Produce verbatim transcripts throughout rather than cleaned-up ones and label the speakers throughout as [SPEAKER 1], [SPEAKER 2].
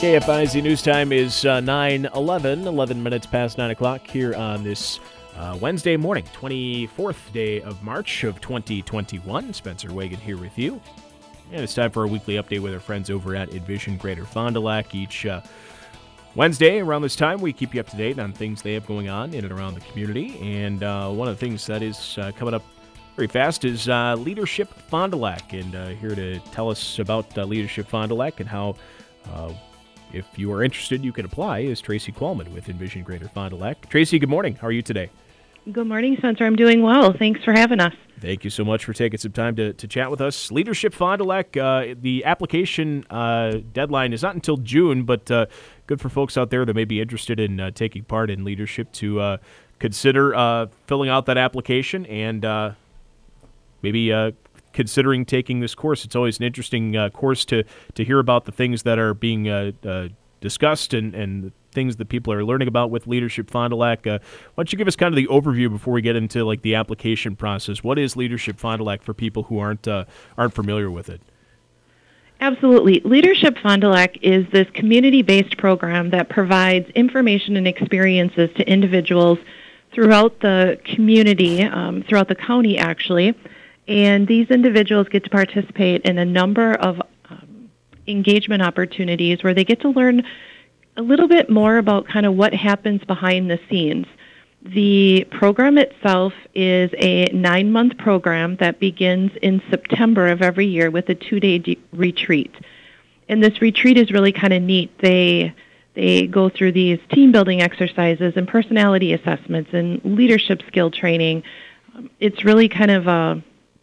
[SPEAKER 1] K F I Z News Time is uh, nine eleven, eleven minutes past nine o'clock here on this uh, Wednesday morning, twenty-fourth day of March of twenty twenty-one. Spencer Wagon here with you. And it's time for a weekly update with our friends over at Envision Greater Fond du Lac. Each uh, Wednesday around this time, we keep you up to date on things they have going on in and around the community. And uh, one of the things that is uh, coming up very fast is uh, Leadership Fond du Lac. And uh, here to tell us about uh, Leadership Fond du Lac and how uh, if you are interested, you can apply, is Tracy Qualman with Envision Greater Fond du Lac. Tracy, good morning. How are you today?
[SPEAKER 2] Good morning, Spencer. I'm doing well. Thanks for having us.
[SPEAKER 1] Thank you so much for taking some time to, to chat with us. Leadership Fond du Lac, uh, the application uh, deadline is not until June, but uh, good for folks out there that may be interested in uh, taking part in leadership to uh, consider uh, filling out that application and uh, maybe uh, considering taking this course. It's always an interesting uh, course to, to hear about the things that are being uh, uh, discussed and, and the things that people are learning about with Leadership Fond du Lac. Uh, why don't you give us kind of the overview before we get into like the application process? What is Leadership Fond du Lac for people who aren't uh, aren't familiar with it?
[SPEAKER 2] Absolutely. Leadership Fond du Lac is this community-based program that provides information and experiences to individuals throughout the community, um, throughout the county actually, and these individuals get to participate in a number of um, engagement opportunities where they get to learn a little bit more about kind of what happens behind the scenes. The program itself is a nine-month program that begins in September of every year with a two-day de- retreat. And this retreat is really kind of neat. They they go through these team-building exercises and personality assessments and leadership skill training. Um, it's really kind of a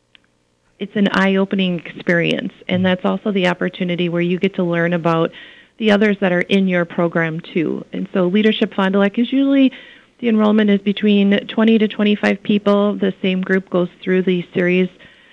[SPEAKER 2] it's an eye-opening experience, and that's also the opportunity where you get to learn about the others that are in your program too. And so Leadership Fond du Lac is usually, the enrollment is between twenty to twenty-five people. The same group goes through the series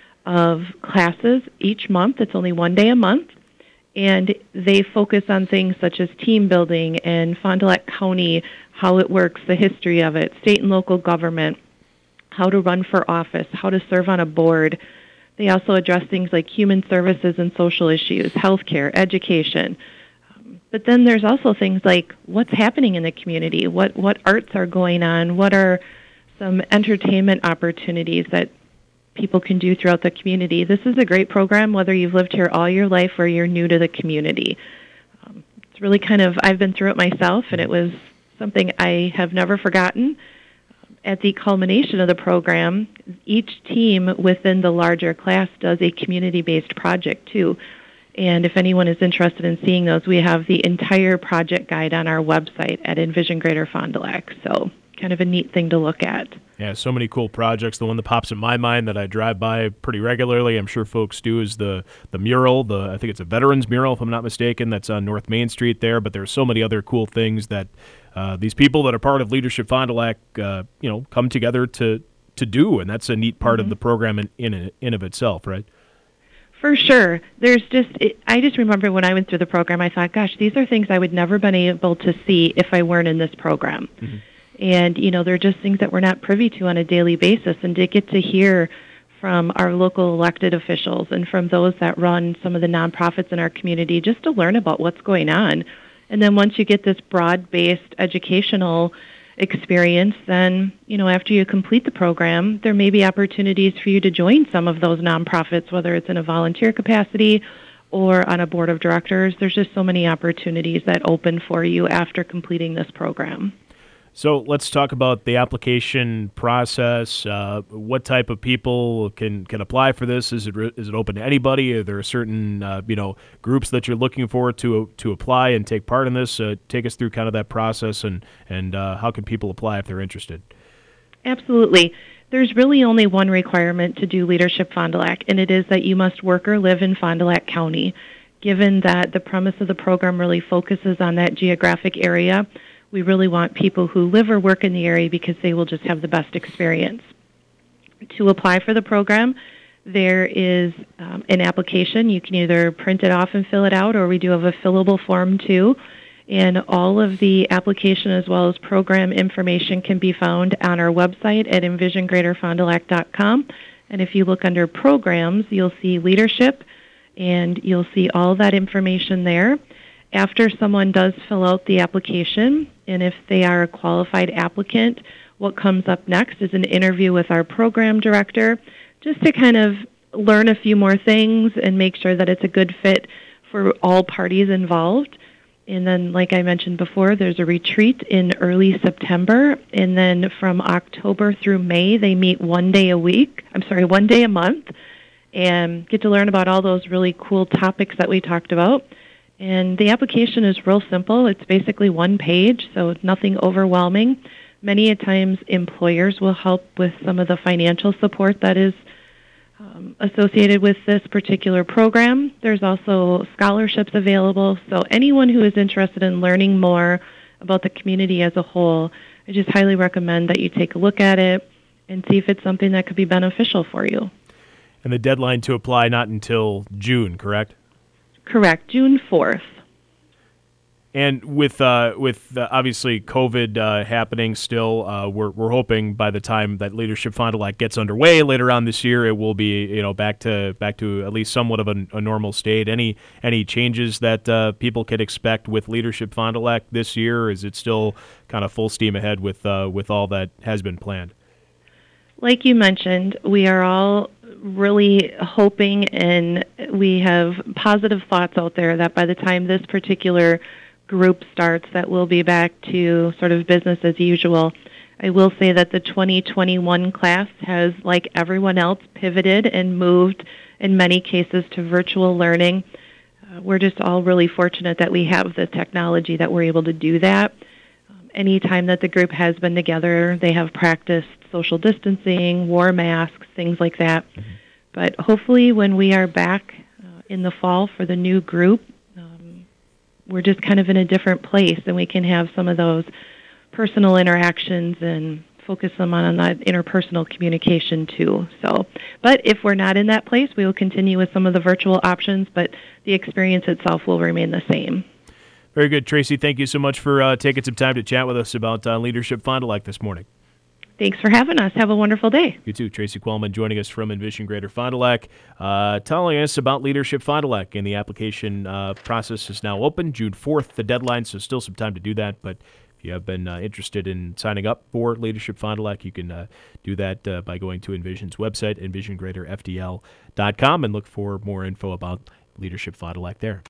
[SPEAKER 2] of classes each month. It's only one day a month. And they focus on things such as team building and Fond du Lac County, how it works, the history of it, state and local government, how to run for office, how to serve on a board. They also address things like human services and social issues, healthcare, education. Um, but then there's also things like what's happening in the community, what, what arts are going on, what are some entertainment opportunities that people can do throughout the community. This is a great program whether you've lived here all your life or you're new to the community. Um, it's really kind of, I've been through it myself, and it was something I have never forgotten. At the culmination of the program, each team within the larger class does a community-based project too. And if anyone is interested in seeing those, we have the entire project guide on our website at Envision Greater Fond du Lac. So kind of a neat thing to look at.
[SPEAKER 1] Yeah, so many cool projects. The one that pops in my mind that I drive by pretty regularly, I'm sure folks do, is the, the mural. The I think it's a veterans mural, if I'm not mistaken, that's on North Main Street there. But there's so many other cool things that uh, these people that are part of Leadership Fond du Lac, uh, you know, come together to to do, and that's a neat part mm-hmm. of the program in in, in of itself, right?
[SPEAKER 2] For sure. There's just, it, I just remember when I went through the program, I thought, gosh, these are things I would never been able to see if I weren't in this program. Mm-hmm. And, you know, they're just things that we're not privy to on a daily basis. And to get to hear from our local elected officials and from those that run some of the nonprofits in our community, just to learn about what's going on. And then once you get this broad-based educational experience, then, you know, after you complete the program, there may be opportunities for you to join some of those nonprofits, whether it's in a volunteer capacity or on a board of directors. There's just so many opportunities that open for you after completing this program.
[SPEAKER 1] So let's talk about the application process. Uh, what type of people can, can apply for this? Is it is it open to anybody? Are there certain uh, you know groups that you're looking for to to apply and take part in this? Uh, take us through kind of that process and and uh, how can people apply if they're interested?
[SPEAKER 2] Absolutely. There's really only one requirement to do Leadership Fond du Lac, and it is that you must work or live in Fond du Lac County. Given that the premise of the program really focuses on that geographic area, we really want people who live or work in the area because they will just have the best experience. To apply for the program, there is um, an application. You can either print it off and fill it out, or we do have a fillable form too. And all of the application as well as program information can be found on our website at envision greater fond du lac dot com. And if you look under programs, you'll see leadership, and you'll see all that information there. after someone does fill out the application, and if they are a qualified applicant, what comes up next is an interview with our program director, just to kind of learn a few more things and make sure that it's a good fit for all parties involved. And then, like I mentioned before, there's a retreat in early September, and then from October through May, they meet one day a week, I'm sorry, one day a month, and get to learn about all those really cool topics that we talked about. And the application is real simple. It's basically one page, so nothing overwhelming. Many a times employers will help with some of the financial support that is um, associated with this particular program. There's also scholarships available, so anyone who is interested in learning more about the community as a whole, I just highly recommend that you take a look at it and see if it's something that could be beneficial for you.
[SPEAKER 1] And the deadline to apply not until June, correct?
[SPEAKER 2] Correct, June fourth.
[SPEAKER 1] And with uh, with uh, obviously COVID uh, happening still, uh, we're we're hoping by the time that Leadership Fond du Lac gets underway later on this year, it will be you know back to back to at least somewhat of a, a normal state. Any any changes that uh, people could expect with Leadership Fond du Lac this year? Or is it still kind of full steam ahead with uh, with all that has been planned?
[SPEAKER 2] Like you mentioned, we are all really hoping, and we have positive thoughts out there that by the time this particular group starts, that we'll be back to sort of business as usual. I will say that the twenty twenty-one class has, like everyone else, pivoted and moved in many cases to virtual learning. Uh, we're just all really fortunate that we have the technology that we're able to do that. Um, anytime that the group has been together, they have practiced social distancing, wore masks, things like that. Mm-hmm. But hopefully when we are back uh, in the fall for the new group, we're just kind of in a different place, and we can have some of those personal interactions and focus them on that interpersonal communication too. So, but if we're not in that place, we will continue with some of the virtual options, but the experience itself will remain the same.
[SPEAKER 1] Very good, Tracy. Thank you so much for uh, taking some time to chat with us about uh, Leadership Fond du Lac this morning.
[SPEAKER 2] Thanks for having us. Have a wonderful day.
[SPEAKER 1] You too. Tracy Quellman joining us from Envision Greater Fond du Lac, uh, telling us about Leadership Fond du Lac. And the application uh, process is now open, June fourth, the deadline, so still some time to do that. But if you have been uh, interested in signing up for Leadership Fond du Lac, you can uh, do that uh, by going to Envision's website, envision greater f d l dot com, and look for more info about Leadership Fond du Lac there.